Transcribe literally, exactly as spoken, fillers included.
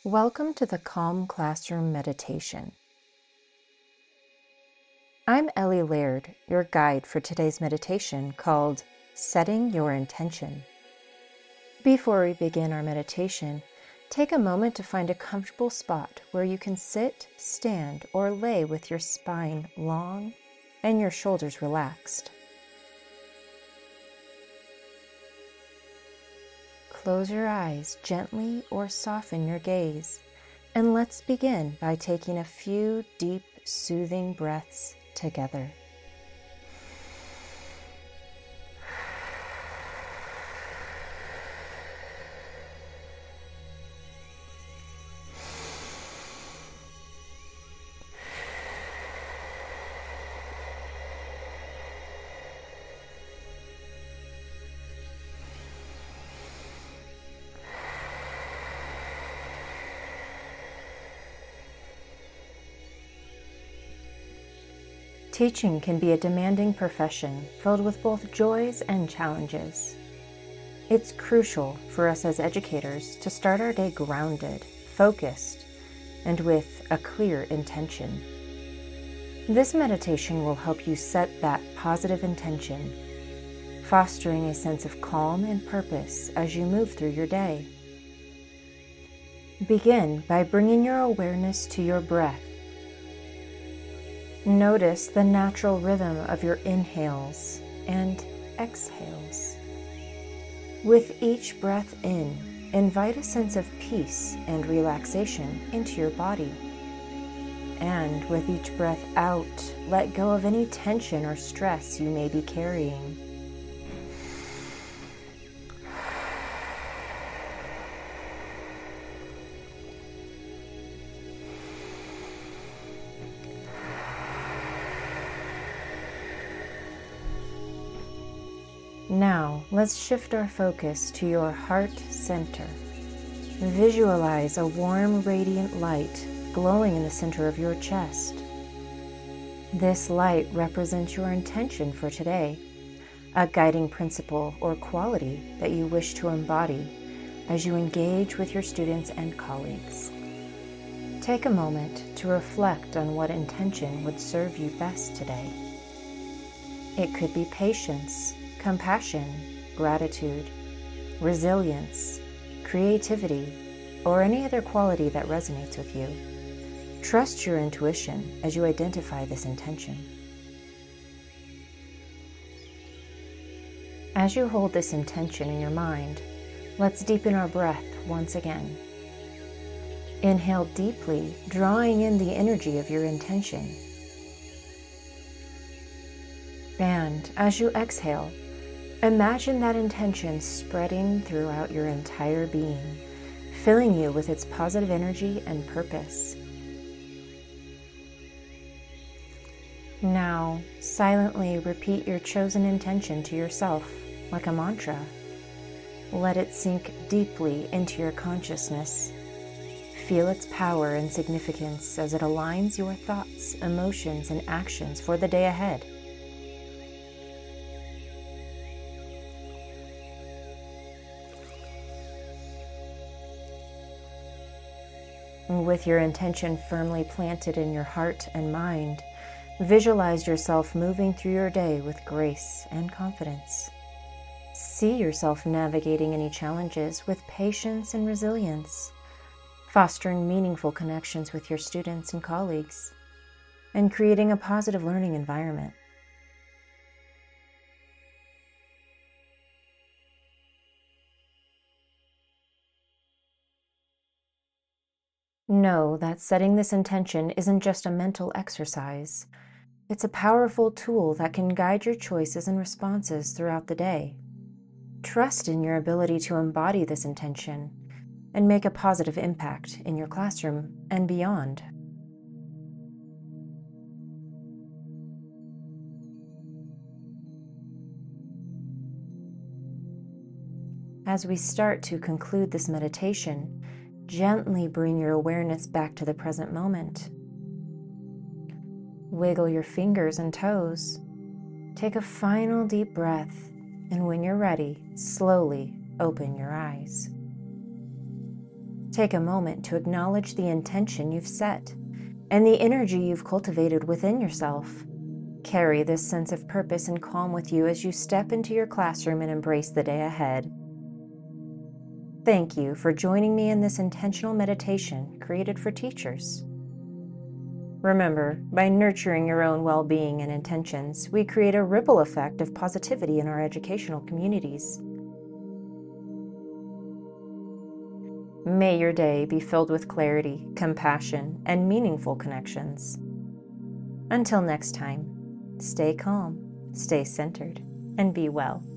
Welcome to the Calm Classroom Meditation. I'm Ellie Laird, your guide for today's meditation called Setting Your Intention. Before we begin our meditation, take a moment to find a comfortable spot where you can sit, stand, or lay with your spine long and your shoulders relaxed. Close your eyes gently or soften your gaze, and let's begin by taking a few deep, soothing breaths together. Teaching can be a demanding profession filled with both joys and challenges. It's crucial for us as educators to start our day grounded, focused, and with a clear intention. This meditation will help you set that positive intention, fostering a sense of calm and purpose as you move through your day. Begin by bringing your awareness to your breath. Notice the natural rhythm of your inhales and exhales. With each breath in, invite a sense of peace and relaxation into your body. And with each breath out, let go of any tension or stress you may be carrying. Now, let's shift our focus to your heart center. Visualize a warm, radiant light glowing in the center of your chest. This light represents your intention for today, a guiding principle or quality that you wish to embody as you engage with your students and colleagues. Take a moment to reflect on what intention would serve you best today. It could be patience, compassion, gratitude, resilience, creativity, or any other quality that resonates with you. Trust your intuition as you identify this intention. As you hold this intention in your mind, let's deepen our breath once again. Inhale deeply, drawing in the energy of your intention. And as you exhale, imagine that intention spreading throughout your entire being, filling you with its positive energy and purpose. Now, silently repeat your chosen intention to yourself like a mantra. Let it sink deeply into your consciousness. Feel its power and significance as it aligns your thoughts, emotions, and actions for the day ahead. With your intention firmly planted in your heart and mind, visualize yourself moving through your day with grace and confidence. See yourself navigating any challenges with patience and resilience, fostering meaningful connections with your students and colleagues, and creating a positive learning environment. Know that setting this intention isn't just a mental exercise. It's a powerful tool that can guide your choices and responses throughout the day. Trust in your ability to embody this intention and make a positive impact in your classroom and beyond. As we start to conclude this meditation, gently bring your awareness back to the present moment. Wiggle your fingers and toes. Take a final deep breath, and when you're ready, slowly open your eyes. Take a moment to acknowledge the intention you've set and the energy you've cultivated within yourself. Carry this sense of purpose and calm with you as you step into your classroom and embrace the day ahead. Thank you for joining me in this intentional meditation created for teachers. Remember, by nurturing your own well-being and intentions, we create a ripple effect of positivity in our educational communities. May your day be filled with clarity, compassion, and meaningful connections. Until next time, stay calm, stay centered, and be well.